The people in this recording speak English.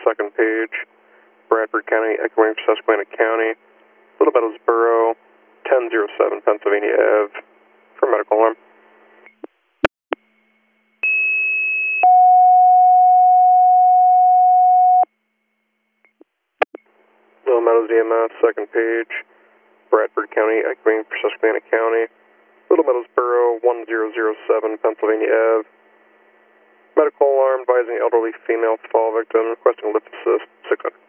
second page, Bradford County, echoing Susquehanna County, Little Meadows Borough, 1007 Pennsylvania Ave, for medical alarm. Little Meadows EMS, second page, Bradford County, echoing Susquehanna County, Little Meadows Borough, 1007 Pennsylvania Ave. Medical alarm advising elderly female fall victim, requesting lift assist, 600.